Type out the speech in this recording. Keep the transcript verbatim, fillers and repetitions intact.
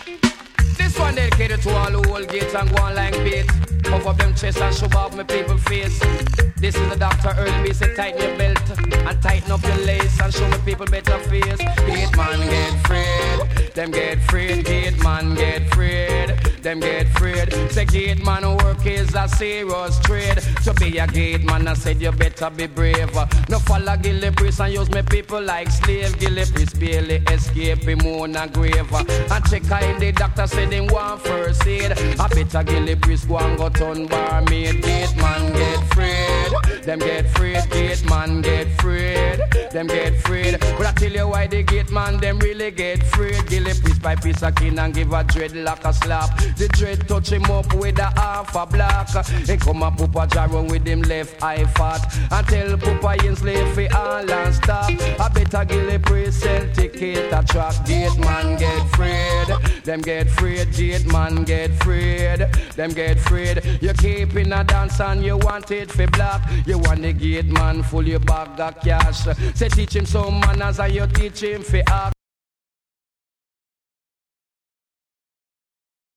This one dedicated to all who hold gates and go on like beat. Puff up them chest and shove off my people face. This is the Doctor Earl B. Say tighten your belt and tighten up your lace and show my people better face. Gate man get freed, them get freed. Gate man get freed, them get freed. Say gate man work is a serious trade. To be a gate man I said you better be brave. No follow Gilly Priest and use my people like slave. Gilly Priest barely escape him on a grave. And check in the doctor said him want first aid. I better Gilly Priest go and go turn barmaid. Gate man get freed, them get freed. Gate man get freed, them get freed. But I tell you why the gate man them really get freed. Gilly Priest by piece of kin and give a dreadlock a slap. The dread touch him up with a half a block. He come a Papa Jarrow with him left eye fat. And tell Papa Ainsley fi all and stop. I better Gilly Priest sell ticket a track. Gate man get freed, them get freed. Gate man get freed, them get freed. You keep in a dance and you want it fi black. You want the gate man full your bag of cash. Say teach him some manners and you teach him fi act.